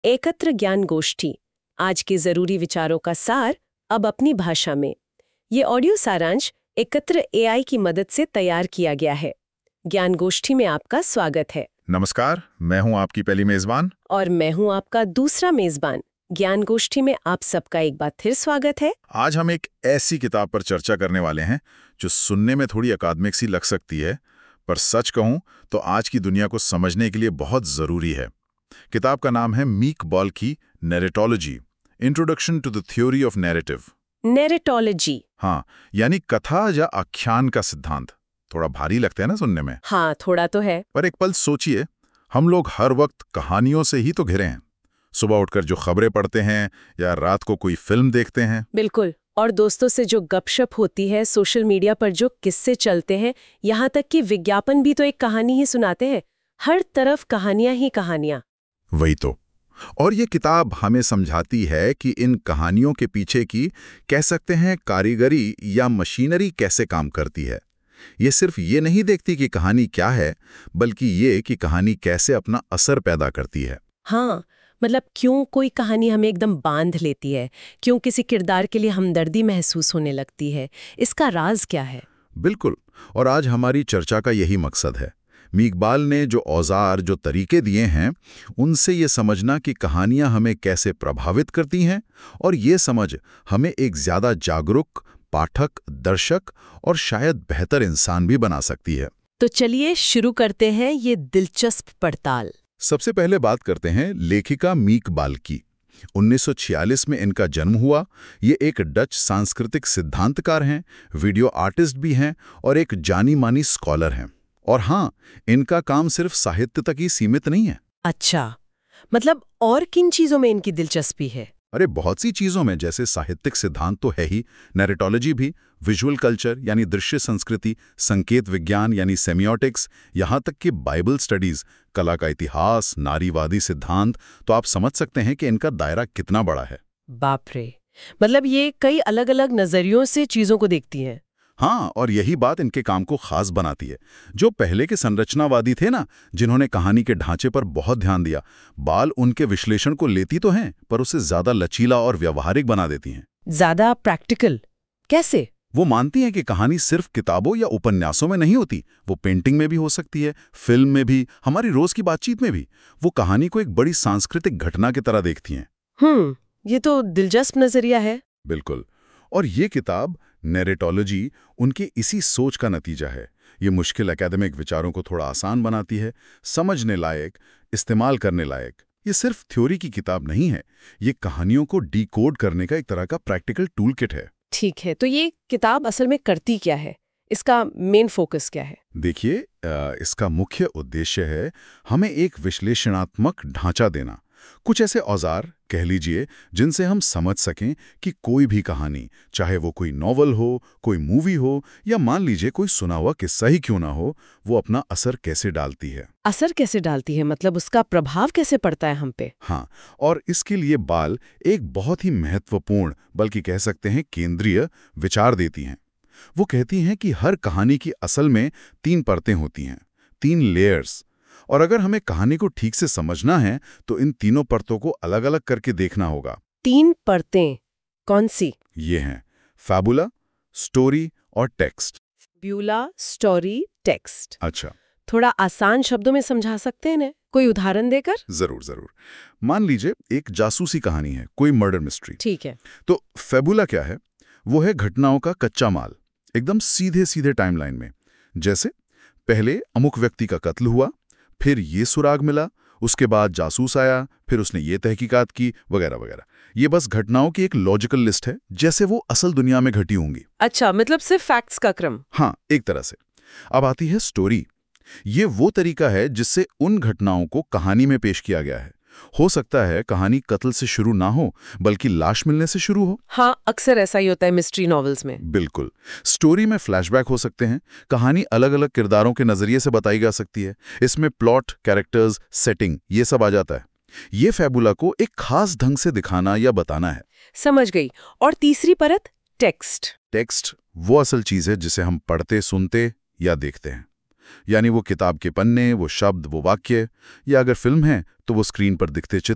एकत्र ज्ञान गोष्ठी, आज के जरूरी विचारों का सार अब अपनी भाषा में। ये ऑडियो सारांश एकत्र एआई की मदद से तैयार किया गया है। ज्ञान गोष्ठी में आपका स्वागत है। नमस्कार, मैं हूं आपकी पहली मेजबान। और मैं हूं आपका दूसरा मेजबान। ज्ञान गोष्ठी में आप सबका एक बार फिर स्वागत है। आज हम एक ऐसी किताब पर चर्चा करने वाले हैं जो सुनने में थोड़ी अकादमिक सी लग सकती है, पर सच कहूं तो आज की दुनिया को समझने के लिए बहुत जरूरी है। किताब का नाम है मीक बॉल की narratology, introduction to the theory of narrative. Narratology. हाँ, यानी कथा या आख्यान का सिद्धांत। थोड़ा भारी लगता है ना सुनने में? हाँ, थोड़ा तो है। पर एक पल सोचिए, हम लोग हर वक्त कहानियों से ही तो घिरे हैं। सुबह उठकर जो खबरें पढ़ते हैं या रात को कोई फिल्म देखते हैं। बिल्कुल। और दोस्तों से जो गपशप होती है, सोशल मीडिया पर जो किस्से चलते हैं, यहाँ तक कि विज्ञापन भी तो एक कहानी ही सुनाते हैं। हर तरफ कहानियां ही कहानियां। वही तो। और ये किताब हमें समझाती है कि इन कहानियों के पीछे की, कह सकते हैं, कारीगरी या मशीनरी कैसे काम करती है। ये सिर्फ ये नहीं देखती कि कहानी क्या है, बल्कि ये कि कहानी कैसे अपना असर पैदा करती है। हाँ, मतलब क्यों कोई कहानी हमें एकदम बांध लेती है, क्यों किसी किरदार के लिए हमदर्दी महसूस होने लगती है, इसका राज क्या है? बिल्कुल, और आज हमारी चर्चा का यही मकसद है। मीकबाल ने जो औजार, जो तरीके दिए हैं, उनसे ये समझना कि कहानियां हमें कैसे प्रभावित करती हैं, और ये समझ हमें एक ज्यादा जागरूक पाठक, दर्शक और शायद बेहतर इंसान भी बना सकती है। तो चलिए शुरू करते हैं ये दिलचस्प पड़ताल। सबसे पहले बात करते हैं लेखिका मीकबाल की। 1946 में इनका जन्म हुआ। ये एक डच सांस्कृतिक सिद्धांतकार हैं, वीडियो आर्टिस्ट भी हैं और एक जानी मानी स्कॉलर हैं। और हाँ, इनका काम सिर्फ साहित्य तक ही सीमित नहीं है। अच्छा, मतलब और किन चीजों में इनकी दिलचस्पी है? अरे बहुत सी चीजों में, जैसे साहित्यिक सिद्धांत तो है ही, नैरेटोलॉजी भी, विजुअल कल्चर यानी दृश्य संस्कृति, संकेत विज्ञान यानी सेमियोटिक्स, यहाँ तक कि बाइबल स्टडीज, कला का इतिहास, नारीवादी सिद्धांत। तो आप समझ सकते हैं कि इनका दायरा कितना बड़ा है। बाप रे, मतलब ये कई अलग अलग नजरियों से चीजों को देखती हैं। हाँ, और यही बात इनके काम को खास बनाती है। जो पहले के संरचनावादी थे ना, जिन्होंने कहानी के ढांचे पर बहुत ध्यान दिया, बाल उनके विश्लेषण को लेती तो हैं, पर उसे ज्यादा लचीला और व्यावहारिक बना देती हैं। ज्यादा प्रैक्टिकल कैसे? वो मानती हैं कि कहानी सिर्फ किताबों या उपन्यासों में नहीं होती, वो पेंटिंग में भी हो सकती है, फिल्म में भी, हमारी रोज की बातचीत में भी। वो कहानी को एक बड़ी सांस्कृतिक घटना की तरह देखती हैं। ये तो दिलचस्प नजरिया है। बिल्कुल। और ये किताब नैरेटोलॉजी उनकी इसी सोच का नतीजा है। ये मुश्किल एकेडमिक विचारों को थोड़ा आसान बनाती है, समझने लायक, इस्तेमाल करने लायक। ये सिर्फ थ्योरी की किताब नहीं है, ये कहानियों को डिकोड करने का एक तरह का प्रैक्टिकल टूल किट है। ठीक है, तो ये किताब असल में करती क्या है? इसका मेन फोकस क्या है? देखिए, इसका मुख्य उद्देश्य है हमें एक विश्लेषणात्मक ढांचा देना। कुछ ऐसे औजार, कह लीजिए, जिनसे हम समझ सकें कि कोई भी कहानी, चाहे वो कोई नॉवल हो, कोई मूवी हो, या मान लीजिए कोई सुना हुआ किस्सा ही क्यों ना हो, वो अपना असर कैसे डालती है। असर कैसे डालती है, मतलब उसका प्रभाव कैसे पड़ता है हम पे? हाँ, और इसके लिए बाल एक बहुत ही महत्वपूर्ण, बल्कि कह सकते हैं केंद्रीय विचार देती हैं। वो कहती हैं कि हर कहानी की असल में 3 परतें होती हैं, 3 लेयर्स। और अगर हमें कहानी को ठीक से समझना है तो इन तीनों परतों को अलग अलग करके देखना होगा। 3 परतें कौन सी? ये हैं फैबुला, स्टोरी और टेक्स्ट। Fabula, story, text. अच्छा, थोड़ा आसान शब्दों में समझा सकते हैं ना, कोई उदाहरण देकर? जरूर जरूर। मान लीजिए एक जासूसी कहानी है, कोई मर्डर मिस्ट्री। ठीक है। तो फैबुला क्या है? वो है घटनाओं का कच्चा माल, एकदम सीधे सीधे टाइमलाइन में। जैसे पहले अमुक व्यक्ति का कत्ल हुआ, फिर ये सुराग मिला, उसके बाद जासूस आया, फिर उसने ये तहकीकात की, वगैरह वगैरह। ये बस घटनाओं की एक लॉजिकल लिस्ट है, जैसे वो असल दुनिया में घटी होंगी। अच्छा, मतलब सिर्फ फैक्ट्स का क्रम। हाँ, एक तरह से। अब आती है स्टोरी। ये वो तरीका है जिससे उन घटनाओं को कहानी में पेश किया गया है। हो सकता है कहानी कत्ल से शुरू ना हो, बल्कि लाश मिलने से शुरू हो। हाँ, अक्सर ऐसा ही होता है मिस्ट्री नॉवेल्स में। बिल्कुल। स्टोरी में फ्लैशबैक हो सकते हैं, कहानी अलग अलग किरदारों के नजरिए से बताई जा सकती है। इसमें प्लॉट, कैरेक्टर्स, सेटिंग, ये सब आ जाता है। ये फैबुला को एक खास ढंग से दिखाना या बताना है। समझ गई। और तीसरी परत, टेक्स्ट। टेक्स्ट वो असल चीज है जिसे हम पढ़ते, सुनते या देखते हैं। यानी वो किताब के पन्ने, वो शब्द, वो वाक्य, या अगर फिल्म है तो वो स्क्रीन पर दिखते चित्र,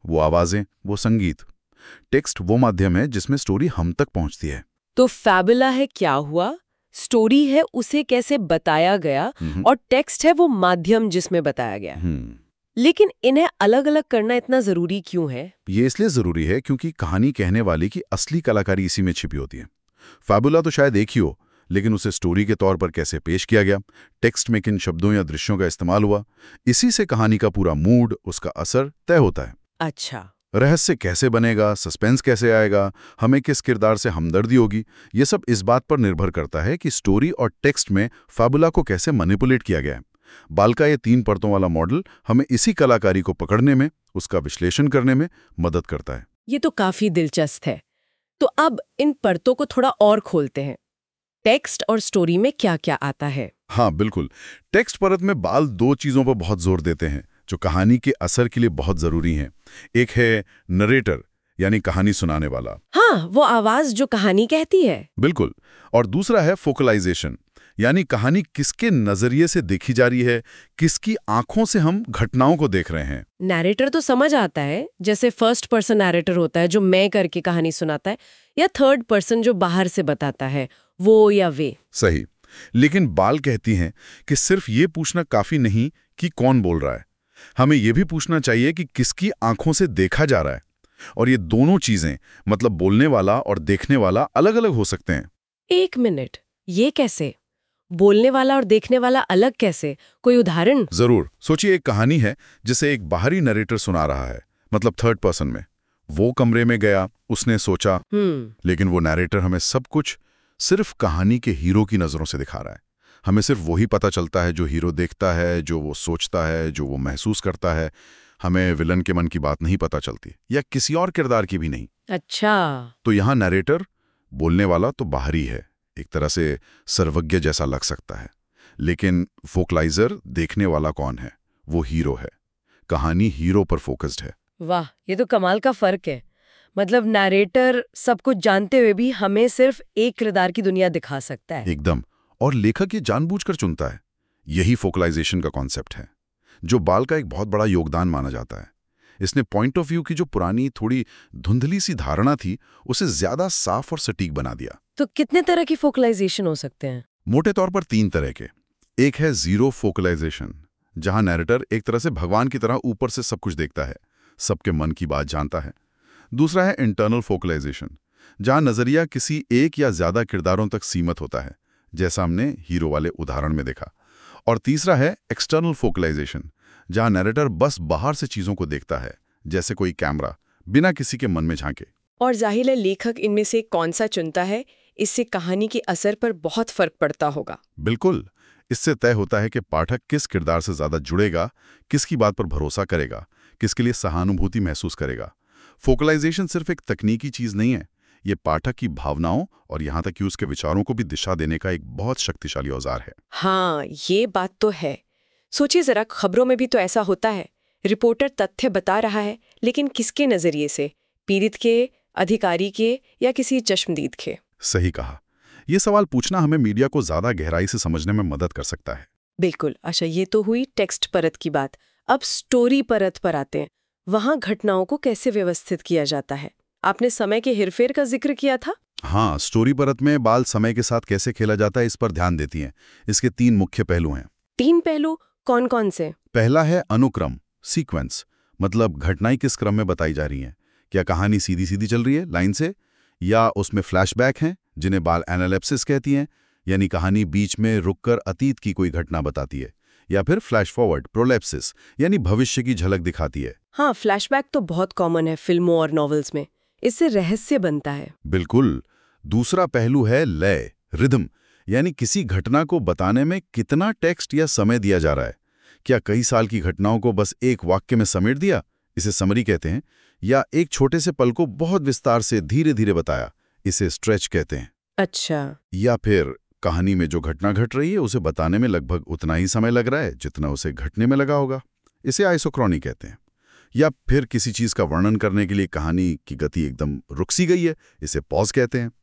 वो आवाजें, वो संगीत। टेक्स्ट वो माध्यम है जिसमें स्टोरी हम तक पहुंचती है। तो फैबुला है क्या हुआ, स्टोरी है उसे कैसे बताया गया, और टेक्स्ट है वो माध्यम जिसमें बताया गया। लेकिन इन्हें अलग अलग करना इतना जरूरी क्यों है? ये इसलिए जरूरी है क्योंकि कहानी कहने वाले की असली कलाकारी इसी में छिपी होती है। फैबुला तो शायद एक ही हो, लेकिन उसे स्टोरी के तौर पर कैसे पेश किया गया, टेक्स्ट में किन शब्दों या दृश्यों का इस्तेमाल हुआ, इसी से कहानी का पूरा मूड, उसका असर तय होता है। अच्छा। रहस्य कैसे बनेगा, सस्पेंस कैसे आएगा, हमें किस किरदार से हमदर्दी होगी, ये सब इस बात पर निर्भर करता है कि स्टोरी और टेक्स्ट में फैबुला को कैसे मैनिपुलेट किया गया है। बाल का ये 3 परतों वाला मॉडल हमें इसी कलाकारी को पकड़ने में, उसका विश्लेषण करने में मदद करता है। ये तो काफी दिलचस्प है। तो अब इन परतों को थोड़ा और खोलते हैं। टेक्स्ट और स्टोरी में क्या क्या आता है? हाँ बिल्कुल। टेक्स्ट परत में बाल 2 चीजों पर बहुत जोर देते हैं जो कहानी के असर के लिए बहुत जरूरी हैं। एक है नरेटर, यानी कहानी सुनाने वाला। हाँ, वो आवाज जो कहानी कहती है। बिल्कुल। और दूसरा है फोकलाइजेशन, यानी कहानी किसके नजरिए से देखी जा रही है, किसकी आंखों से हम घटनाओं को देख रहे हैं। नैरेटर तो समझ आता है, जैसे फर्स्ट पर्सन नैरेटर होता है जो मैं करके कहानी सुनाता है, या थर्ड पर्सन जो बाहर से बताता है, वो या वे। सही। लेकिन बाल कहती हैं कि सिर्फ ये पूछना काफी नहीं कि कौन बोल रहा है, हमें ये भी पूछना चाहिए कि किसकी आंखों से देखा जा रहा है। और ये दोनों चीजें, मतलब बोलने वाला और देखने वाला, अलग अलग हो सकते हैं। 1 मिनट, ये कैसे? बोलने वाला और देखने वाला अलग कैसे? कोई उदाहरण? जरूर। सोचिए, एक कहानी है जिसे एक बाहरी नरेटर सुना रहा है, मतलब थर्ड पर्सन में। वो कमरे में गया, उसने सोचा, लेकिन वो नरेटर हमें सब कुछ सिर्फ कहानी के हीरो की नजरों से दिखा रहा है। हमें सिर्फ वही पता चलता है जो हीरो देखता है, जो वो सोचता है, जो वो महसूस करता है। हमें विलन के मन की बात नहीं पता चलती, या किसी और किरदार की भी नहीं। अच्छा। तो यहाँ नरेटर, बोलने वाला तो बाहरी है, एक तरह से सर्वज्ञ जैसा लग सकता है। लेकिन वोकलाइजर, देखने वाला कौन है? वो हीरो है। कहानी हीरो पर फोकस्ड है। वाह, ये तो कमाल का फर्क है। मतलब नरेटर सब कुछ जानते हुए भी हमें सिर्फ एक किरदार की दुनिया दिखा सकता है। एकदम। और लेखक ये जानबूझकर चुनता है। यही फोकलाइजेशन का कॉन्सेप्ट है, जो बाल का एक बहुत बड़ा योगदान माना जाता है। इसने पॉइंट ऑफ व्यू की जो पुरानी थोड़ी धुंधली सी धारणा थी, उसे ज्यादा साफ और सटीक बना दिया। तो कितने तरह की फोकलाइजेशन हो सकते हैं? मोटे तौर पर 3 तरह के। एक है जीरो फोकलाइजेशन, जहां नैरेटर एक तरह से भगवान की तरह ऊपर से सब कुछ देखता है, सबके मन की बात जानता है। दूसरा है इंटरनल फोकलाइजेशन, जहां नजरिया किसी एक या ज्यादा किरदारों तक सीमित होता है, जैसा हमने हीरो वाले उदाहरण में देखा। और तीसरा है एक्सटर्नल फोकलाइजेशन, जहां नैरेटर बस बाहर से चीजों को देखता है, जैसे कोई कैमरा, बिना किसी के मन में झांके। और जाहिर है लेखक इनमें से कौन सा चुनता है, इससे कहानी के असर पर बहुत फर्क पड़ता होगा। बिल्कुल। इससे तय होता है कि पाठक किस किरदार से ज्यादा जुड़ेगा, किसकी बात पर भरोसा करेगा, किसके लिए सहानुभूति महसूस करेगा। फोकलाइजेशन सिर्फ एक तकनीकी चीज नहीं है, ये पाठक की भावनाओं और यहाँ तक कि उसके विचारों को भी दिशा देने का एक बहुत शक्तिशाली औजार है। हाँ, ये बात तो है। सोचिए जरा, खबरों में भी तो ऐसा होता है। रिपोर्टर तथ्य बता रहा है, लेकिन किसके नजरिए से? पीड़ित के, अधिकारी के, या किसी चश्मदीद के? सही कहा। यह सवाल पूछना हमें मीडिया को ज्यादा गहराई से समझने में मदद कर सकता है। बिल्कुल। अच्छा, ये तो हुई टेक्स्ट परत की बात। अब स्टोरी परत पर आते हैं। वहां घटनाओं को कैसे व्यवस्थित किया जाता है? आपने समय के हेरफेर का जिक्र किया था। हाँ, स्टोरी परत में बाल समय के साथ कैसे खेला जाता है, इस पर ध्यान देती हैं। इसके 3 मुख्य पहलू हैं। 3 पहलू कौन कौन से? पहला है अनुक्रम, सीक्वेंस, मतलब घटनाएं किस क्रम में बताई जा रही हैं। क्या कहानी सीधी सीधी चल रही है लाइन से, या उसमें फ्लैशबैक हैं जिन्हें बाल एनालिसिस कहती हैं, यानी कहानी बीच में रुककर अतीत की कोई घटना बताती है, या फिर फ्लैश फॉरवर्ड, प्रोलैप्सिस, यानी भविष्य की झलक दिखाती है। हाँ, फ्लैशबैक तो बहुत कॉमन है फिल्मों और नॉवेल्स में। इससे रहस्य बनता है। बिल्कुल। दूसरा पहलू है लय, रिदम, यानी किसी घटना को बताने में कितना टेक्स्ट या समय दिया जा रहा है। क्या कई साल की घटनाओं को बस एक वाक्य में समेट दिया, इसे समरी कहते हैं, या एक छोटे से पल को बहुत विस्तार से धीरे धीरे बताया, इसे स्ट्रेच कहते हैं। अच्छा। या फिर कहानी में जो घटना घट रही है उसे बताने में लगभग उतना ही समय लग रहा है जितना उसे घटने में लगा होगा, इसे आइसोक्रोनी कहते हैं। या फिर किसी चीज का वर्णन करने के लिए कहानी की गति एकदम रुक सी गई है, इसे पॉज कहते हैं।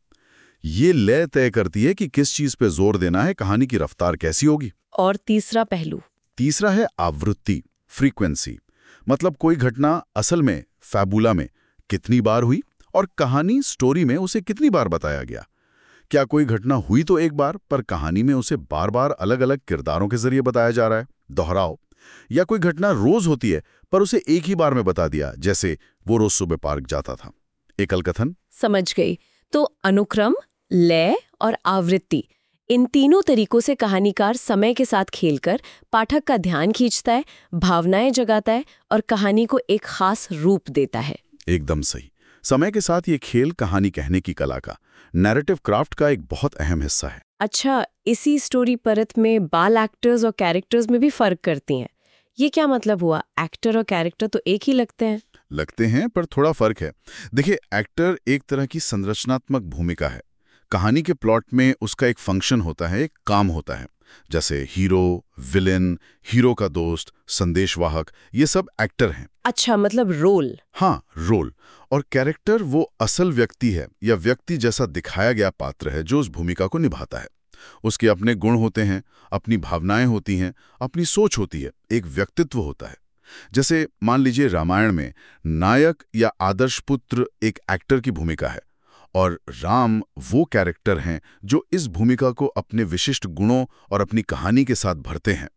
ये लय तय करती है कि किस चीज पे जोर देना है, कहानी की रफ्तार कैसी होगी। और तीसरा पहलू? तीसरा है आवृत्ति, फ्रीक्वेंसी, मतलब कोई घटना असल में फैबुला में कितनी बार हुई और कहानी स्टोरी में उसे कितनी बार बताया गया। क्या कोई घटना हुई तो एक बार, पर कहानी में उसे बार बार अलग अलग किरदारों के जरिए बताया जा रहा है, दोहराव। या कोई घटना रोज होती है पर उसे एक ही बार में बता दिया, जैसे वो रोज सुबह पार्क जाता था। एकल कथन। समझ गई। तो अनुक्रम, लय और आवृत्ति, इन तीनों तरीकों से कहानीकार समय के साथ खेलकर पाठक का ध्यान खींचता है, भावनाएं जगाता है और कहानी को एक खास रूप देता है। एकदम सही। समय के साथ ये खेल कहानी कहने की कला का, नैरेटिव क्राफ्ट का एक बहुत अहम हिस्सा है। अच्छा, इसी स्टोरी परत में बाल एक्टर्स और कैरेक्टर्स में भी फर्क करती हैं। ये क्या मतलब हुआ? एक्टर और कैरेक्टर तो एक ही लगते हैं, पर थोड़ा फर्क है। देखिए, एक्टर एक तरह की संरचनात्मक भूमिका है। कहानी के प्लॉट में उसका एक फंक्शन होता है, एक काम होता है। जैसे हीरो, विलेन, हीरो का दोस्त, संदेशवाहक, ये सब एक्टर हैं। अच्छा, मतलब रोल। हाँ, रोल। और कैरेक्टर वो असल व्यक्ति है या व्यक्ति जैसा दिखाया गया पात्र है जो उस भूमिका को निभाता है। उसके अपने गुण होते हैं, अपनी भावनाएं होती हैं, अपनी सोच होती है, एक व्यक्तित्व होता है। जैसे मान लीजिए रामायण में नायक या आदर्श पुत्र एक एक्टर की भूमिका है और राम वो कैरेक्टर हैं जो इस भूमिका को अपने विशिष्ट गुणों और अपनी कहानी के साथ भरते हैं।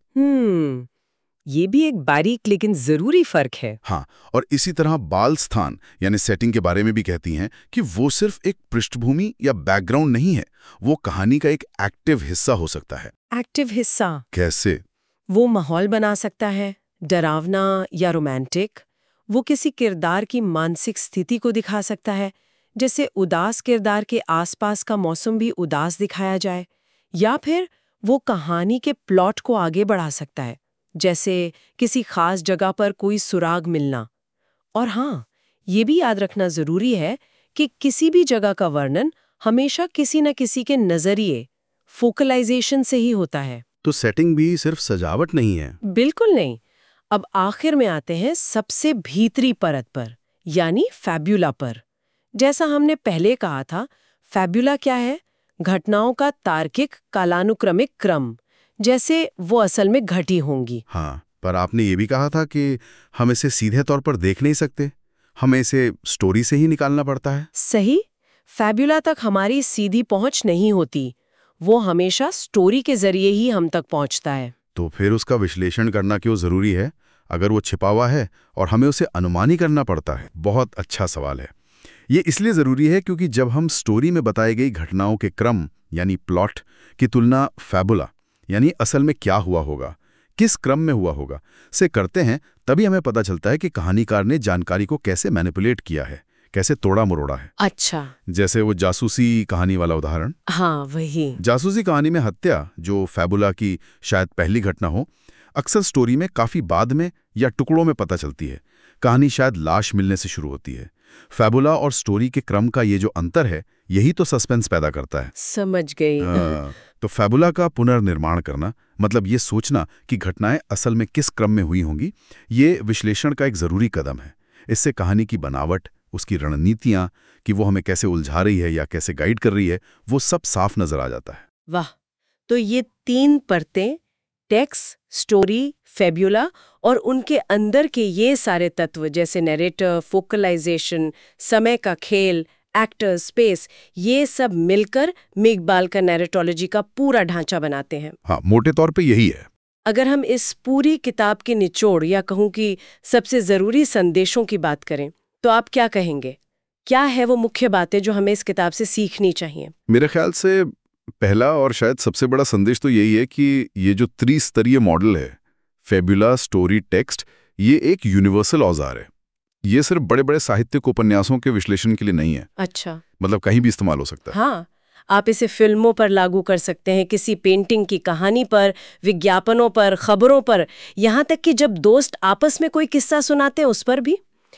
ये भी एक बारीक लेकिन जरूरी फर्क है। हाँ, और इसी तरह बाल स्थान यानी सेटिंग के बारे में भी कहती हैं कि वो सिर्फ एक पृष्ठभूमि या बैकग्राउंड नहीं है, वो कहानी का एक एक्टिव हिस्सा हो सकता है। एक्टिव हिस्सा कैसे? वो माहौल बना सकता है, डरावना या रोमांटिक। वो किसी किरदार की मानसिक स्थिति को दिखा सकता है, जैसे उदास किरदार के आसपास का मौसम भी उदास दिखाया जाए। या फिर वो कहानी के प्लॉट को आगे बढ़ा सकता है, जैसे किसी खास जगह पर कोई सुराग मिलना। और हाँ, ये भी याद रखना जरूरी है कि किसी भी जगह का वर्णन हमेशा किसी न किसी के नजरिए, फोकलाइजेशन से ही होता है। तो सेटिंग भी सिर्फ सजावट नहीं है। बिल्कुल नहीं। अब आखिर में आते हैं सबसे भीतरी परत पर, यानी फैब्यूला पर। जैसा हमने पहले कहा था, फैब्यूला क्या है? घटनाओं का तार्किक कालानुक्रमिक क्रम, जैसे वो असल में घटी होंगी। हाँ, पर आपने ये भी कहा था कि हम इसे सीधे तौर पर देख नहीं सकते, हमें इसे स्टोरी से ही निकालना पड़ता है। सही। फैब्यूला तक हमारी सीधी पहुंच नहीं होती, वो हमेशा स्टोरी के जरिए ही हम तक पहुंचता है। तो फिर उसका विश्लेषण करना क्यों जरूरी है, अगर वो छिपा हुआ है और हमें उसे अनुमानी करना पड़ता है? बहुत अच्छा सवाल है। ये इसलिए जरूरी है क्योंकि जब हम स्टोरी में बताई गई घटनाओं के क्रम यानी प्लॉट की तुलना फैबुला यानी असल में क्या हुआ होगा, किस क्रम में हुआ होगा से करते हैं, तभी हमें पता चलता है कि कहानीकार ने जानकारी को कैसे मैनिपुलेट किया है, कैसे तोड़ा मरोड़ा है। अच्छा, जैसे वो जासूसी कहानी वाला उदाहरण। हाँ, वही। जासूसी कहानी में हत्या, जो फैबुला की शायद पहली घटना हो, अक्सर स्टोरी में काफी बाद में या टुकड़ों में पता चलती है। कहानी शायद लाश मिलने से शुरू होती है। फैबुला और स्टोरी के क्रम का ये जो अंतर है, यही तो सस्पेंस पैदा करता है। समझ गई। तो फैबुला का पुनर्निर्माण करना मतलब ये सोचना कि घटनाएं असल में किस क्रम में हुई होंगी, ये विश्लेषण का एक जरूरी कदम है। इससे कहानी की बनावट, उसकी रणनीतियां, कि वो हमें कैसे उलझा रही है या कैसे गाइड कर रही है, वो सब साफ नजर आ जाता है। वाह! तो ये तीन परतें, टेक्स्ट, स्टोरी, फैब्यूला और उनके अंदर के ये सारे तत्व जैसे नैरेटर, फोकलाइजेशन, समय का खेल, एक्टर, स्पेस, ये सब मिलकर मेघबाल का नैरेटोलॉजी का पूरा ढांचा बनाते हैं। हाँ, मोटे तौर पे यही है। अगर हम इस पूरी किताब के निचोड़ या कहूँ कि सबसे जरूरी संदेशों की बात करें, तो आप क्या कहेंगे? क्या है वो मुख्य बातें जो हमें इस किताब से सीखनी चाहिए? मेरे ख्याल से पहला और शायद सबसे बड़ा संदेश तो यही है कि ये जो त्रिस्तरीय मॉडल है, फैबुला, स्टोरी, टेक्स्ट, ये एक यूनिवर्सल औजार है। ये सिर्फ बड़े बड़े साहित्यिक उपन्यासों के विश्लेषण के लिए नहीं है। अच्छा। मतलब कहीं भी इस्तेमाल हो सकता है। हाँ, आप इसे फिल्मों पर लागू कर सकते हैं, किसी पेंटिंग की कहानी पर, विज्ञापनों पर, खबरों पर, यहाँ तक कि जब दोस्त आपस में कोई किस्सा सुनाते हैं उस पर भी।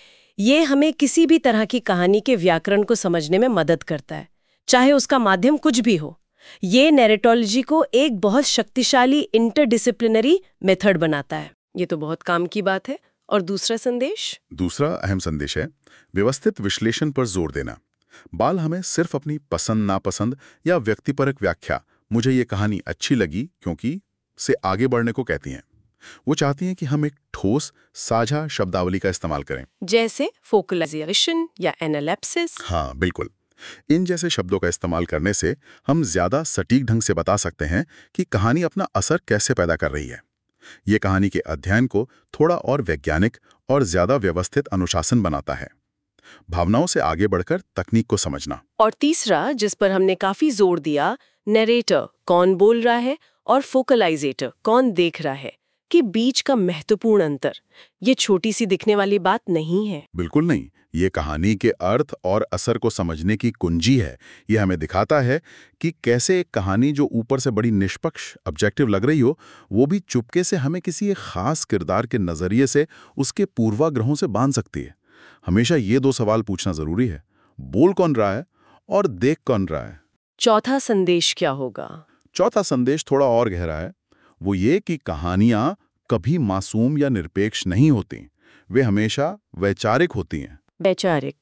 ये हमें किसी भी तरह की कहानी के व्याकरण को समझने में मदद करता है, चाहे उसका माध्यम कुछ भी हो। ये नैरेटोलॉजी को एक बहुत शक्तिशाली इंटरडिसिप्लिनरी मेथड बनाता है। ये तो बहुत काम की बात है। और दूसरा संदेश? दूसरा अहम संदेश है व्यवस्थित विश्लेषण पर जोर देना। बाल हमें सिर्फ अपनी पसंद नापसंद या व्यक्तिपरक व्याख्या, मुझे ये कहानी अच्छी लगी क्योंकि, से आगे बढ़ने को कहती हैं। वो चाहती हैं कि हम एक ठोस, साझा शब्दावली का इस्तेमाल करें। जैसे फोकलाइजेशन या एनालिसिस। हाँ, बिल्कुल। इन जैसे शब्दों का इस्तेमाल करने से हम ज्यादा सटीक ढंग से बता सकते हैं कि कहानी अपना असर कैसे पैदा कर रही है। ये कहानी के अध्ययन को थोड़ा और वैज्ञानिक और ज्यादा व्यवस्थित अनुशासन बनाता है। भावनाओं से आगे बढ़कर तकनीक को समझना। और तीसरा, जिस पर हमने काफी जोर दिया, नरेटर कौन बोल रहा है और फोकलाइजेटर कौन देख रहा है, कि बीच का महत्वपूर्ण अंतर। ये छोटी सी दिखने वाली बात नहीं है। बिल्कुल नहीं, ये कहानी के अर्थ और असर को समझने की कुंजी है। ये हमें दिखाता है कि कैसे एक कहानी जो ऊपर से बड़ी निष्पक्ष, ऑब्जेक्टिव लग रही हो, वो भी चुपके से हमें किसी एक खास किरदार के नजरिए से उसके पूर्वाग्रहों से बांध सकती है। हमेशा ये दो सवाल पूछना जरूरी है, बोल कौन रहा है और देख कौन रहा है। चौथा संदेश क्या होगा? चौथा संदेश थोड़ा और गहरा है। वो ये कि कहानियां कभी मासूम या निरपेक्ष नहीं होती, वे हमेशा वैचारिक होती हैं। वैचारिक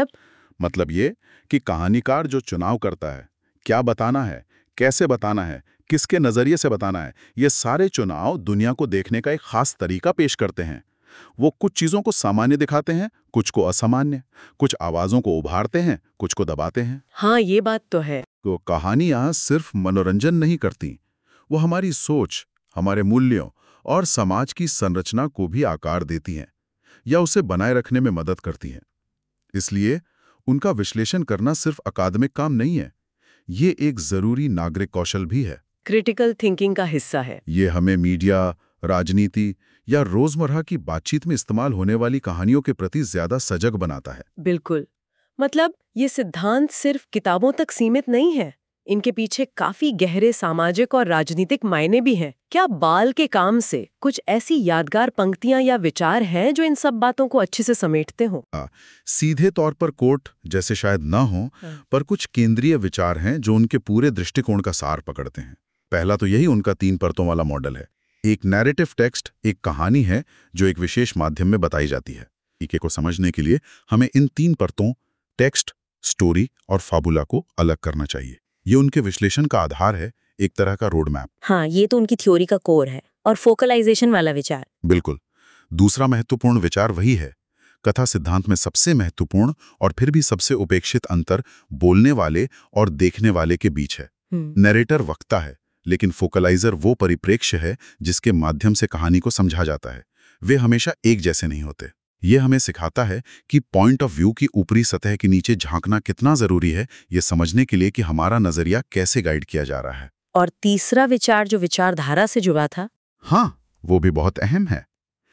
मतलब ये कि कहानीकार जो चुनाव करता है, क्या बताना है, कैसे बताना है, किसके नजरिए से बताना है, ये सारे चुनाव दुनिया को देखने का एक खास तरीका पेश करते हैं। वो कुछ चीजों को सामान्य दिखाते हैं, कुछ को असामान्य, कुछ आवाजों को उभारते हैं, कुछ को दबाते हैं। हाँ, ये बात तो है। तो कहानियां सिर्फ मनोरंजन नहीं करती, वो हमारी सोच, हमारे मूल्यों और समाज की संरचना को भी आकार देती हैं या उसे बनाए रखने में मदद करती हैं। इसलिए उनका विश्लेषण करना सिर्फ अकादमिक काम नहीं है, ये एक जरूरी नागरिक कौशल भी है। क्रिटिकल थिंकिंग का हिस्सा है। ये हमें मीडिया, राजनीति या रोजमर्रा की बातचीत में इस्तेमाल होने वाली कहानियों के प्रति ज्यादा सजग बनाता है। बिल्कुल। मतलब ये सिद्धांत सिर्फ किताबों तक सीमित नहीं है, इनके पीछे काफी गहरे सामाजिक और राजनीतिक मायने भी हैं। क्या बाल के काम से कुछ ऐसी यादगार पंक्तियां या विचार हैं जो इन सब बातों को अच्छे से समेटते हों? सीधे तौर पर कोट जैसे शायद ना हो, पर कुछ केंद्रीय विचार हैं जो उनके पूरे दृष्टिकोण का सार पकड़ते हैं। पहला तो यही उनका 3 परतों वाला मॉडल है। एक नैरेटिव टेक्स्ट एक कहानी है जो एक विशेष माध्यम में बताई जाती है। तरीके को समझने के लिए हमें इन 3 परतों टेक्स्ट, स्टोरी और फाबुला को अलग करना चाहिए। ये उनके विश्लेषण का आधार है, एक तरह का रोड मैप। हाँ, ये तो उनकी थ्योरी का कोर है। और फोकलाइजेशन वाला विचार? बिल्कुल। दूसरा महत्वपूर्ण विचार वही है। कथा सिद्धांत में सबसे महत्वपूर्ण और फिर भी सबसे उपेक्षित अंतर बोलने वाले और देखने वाले के बीच है। नरेटर वक्ता है, लेकिन फोकलाइजर वो परिप्रेक्ष्य है जिसके माध्यम से कहानी को समझा जाता है। वे हमेशा एक जैसे नहीं होते। ये हमें सिखाता है कि पॉइंट ऑफ व्यू की ऊपरी सतह के नीचे झांकना कितना जरूरी है, ये समझने के लिए कि हमारा नजरिया कैसे गाइड किया जा रहा है। और तीसरा विचार जो विचारधारा से जुड़ा था? हाँ, वो भी बहुत अहम है।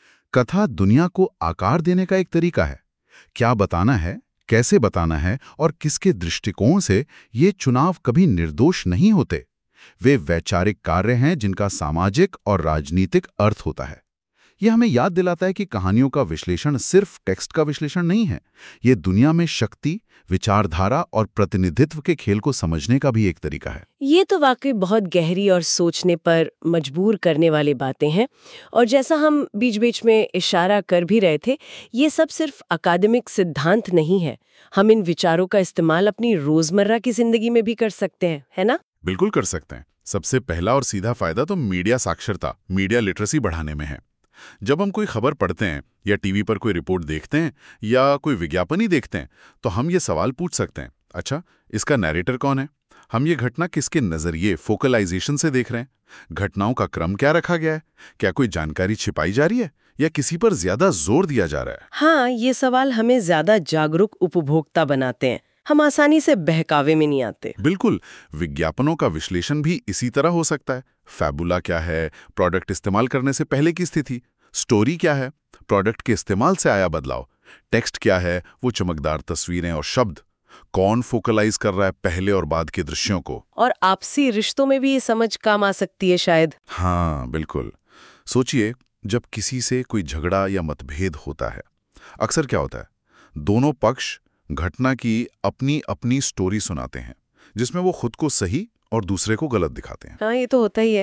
कथा दुनिया को आकार देने का एक तरीका है। क्या बताना है, कैसे बताना है और किसके दृष्टिकोण से, ये चुनाव कभी निर्दोष नहीं होते। वे वैचारिक कार्य हैं जिनका सामाजिक और राजनीतिक अर्थ होता है। यह हमें याद दिलाता है कि कहानियों का विश्लेषण सिर्फ टेक्स्ट का विश्लेषण नहीं है, ये दुनिया में शक्ति, विचारधारा और प्रतिनिधित्व के खेल को समझने का भी एक तरीका है। ये तो वाकई बहुत गहरी और सोचने पर मजबूर करने वाली बातें हैं। और जैसा हम बीच बीच में इशारा कर भी रहे थे, ये सब सिर्फ अकादमिक सिद्धांत नहीं है। हम इन विचारों का इस्तेमाल अपनी रोजमर्रा की जिंदगी में भी कर सकते हैं, है ना? बिल्कुल कर सकते हैं। सबसे पहला और सीधा फायदा तो मीडिया साक्षरता, मीडिया लिटरेसी बढ़ाने में है। जब हम कोई खबर पढ़ते हैं या टीवी पर कोई रिपोर्ट देखते हैं या कोई विज्ञापन ही देखते हैं, तो हम ये सवाल पूछ सकते हैं, अच्छा, इसका नैरेटर कौन है? हम ये घटना किसके नजरिए, फोकलाइजेशन से देख रहे हैं? घटनाओं का क्रम क्या रखा गया है? क्या कोई जानकारी छिपाई जा रही है या किसी पर ज्यादा जोर दिया जा रहा है? हाँ, ये सवाल हमें ज्यादा जागरूक उपभोक्ता बनाते हैं। हम आसानी से बहकावे में नहीं आते। बिल्कुल। विज्ञापनों का विश्लेषण भी इसी तरह हो सकता है। फैबुला क्या है? प्रोडक्ट इस्तेमाल करने से पहले की स्थिति। स्टोरी क्या है? प्रोडक्ट के इस्तेमाल से आया बदलाव। टेक्स्ट क्या है? वो चमकदार तस्वीरें और शब्द। कौन फोकलाइज कर रहा है पहले और बाद के दृश्यों को? और आपसी रिश्तों में भी ये समझ काम आ सकती है शायद। हाँ, बिल्कुल। सोचिए, जब किसी से कोई झगड़ा या मतभेद होता है, अक्सर क्या होता है, दोनों पक्ष घटना की अपनी अपनी स्टोरी सुनाते हैं, जिसमें वो खुद को सही और दूसरे को गलत दिखाते हैं। हाँ, ये तो होता ही है।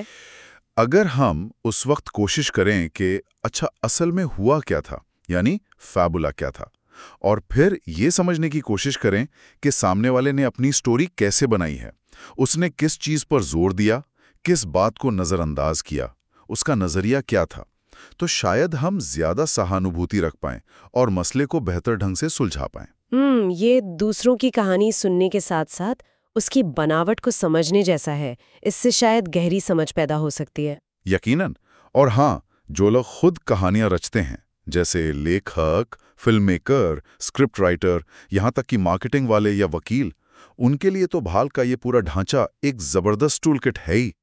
अगर हम उस वक्त कोशिश करें कि अच्छा, असल में हुआ क्या था, यानी फैबुला क्या था, और फिर ये समझने की कोशिश करें कि सामने वाले ने अपनी स्टोरी कैसे बनाई है, उसने किस चीज पर जोर दिया, किस बात को नजरअंदाज किया, उसका नजरिया क्या था, तो शायद हम ज्यादा सहानुभूति रख पाएं और मसले को बेहतर ढंग से सुलझा पाएं। ये दूसरों की कहानी सुनने के साथ साथ उसकी बनावट को समझने जैसा है। इससे शायद गहरी समझ पैदा हो सकती है। यकीनन। और हाँ, जो लोग खुद कहानियां रचते हैं, जैसे लेखक, फिल्म मेकर, स्क्रिप्ट राइटर, यहाँ तक कि मार्केटिंग वाले या वकील, उनके लिए तो भाल का ये पूरा ढांचा एक जबरदस्त टूल किट है ही।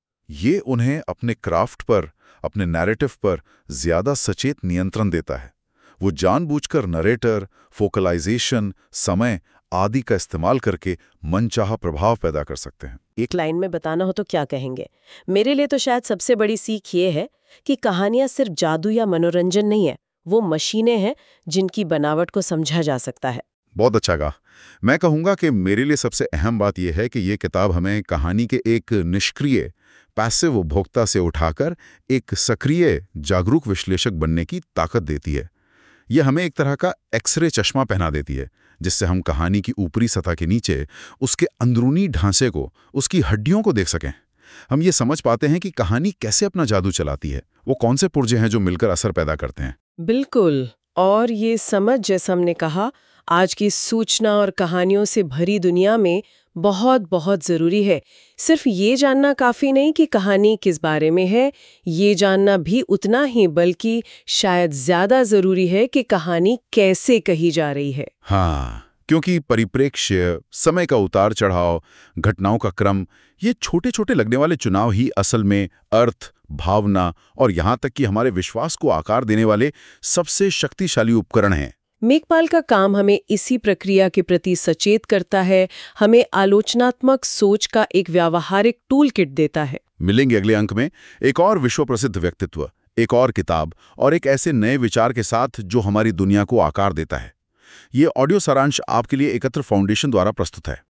ये उन्हें अपने क्राफ्ट पर, अपने नैरेटिव पर ज्यादा सचेत नियंत्रण देता है। वो जानबूझकर नरेटर, फोकलाइजेशन, समय आदि का इस्तेमाल करके मनचाहा प्रभाव पैदा कर सकते हैं। एक लाइन में बताना हो तो क्या कहेंगे? मेरे लिए तो शायद सबसे बड़ी सीख ये है कि कहानियां सिर्फ जादू या मनोरंजन नहीं है, वो मशीनें हैं जिनकी बनावट को समझा जा सकता है। बहुत अच्छा कहा। मैं कहूँगा कि मेरे लिए सबसे अहम बात यह है कि ये किताब हमें कहानी के एक निष्क्रिय, पैसिव उपभोक्ता से उठाकर एक सक्रिय, जागरूक विश्लेषक बनने की ताकत देती है। यह हमें एक तरह का एक्सरे चश्मा पहना देती है, जिससे हम कहानी की ऊपरी सतह के नीचे उसके अंदरूनी ढांचे को, उसकी हड्डियों को देख सकें। हम ये समझ पाते हैं कि कहानी कैसे अपना जादू चलाती है, वो कौन से पुर्जे हैं जो मिलकर असर पैदा करते हैं। बिल्कुल। और ये समझ, जैसा हमने कहा, आज की सूचना और कहानियों से भरी दुनिया में बहुत बहुत ज़रूरी है। सिर्फ ये जानना काफ़ी नहीं कि कहानी किस बारे में है, ये जानना भी उतना ही, बल्कि शायद ज़्यादा ज़रूरी है कि कहानी कैसे कही जा रही है। हाँ, क्योंकि परिप्रेक्ष्य, समय का उतार चढ़ाव, घटनाओं का क्रम, ये छोटे छोटे लगने वाले चुनाव ही असल में अर्थ, भावना और यहाँ तक कि हमारे विश्वास को आकार देने वाले सबसे शक्तिशाली उपकरण हैं। मेघपाल का काम हमें इसी प्रक्रिया के प्रति सचेत करता है, हमें आलोचनात्मक सोच का एक व्यावहारिक टूल किट देता है। मिलेंगे अगले अंक में एक और विश्व प्रसिद्ध व्यक्तित्व, एक और किताब और एक ऐसे नए विचार के साथ जो हमारी दुनिया को आकार देता है। ये ऑडियो सारांश आपके लिए एकत्र फाउंडेशन द्वारा प्रस्तुत है।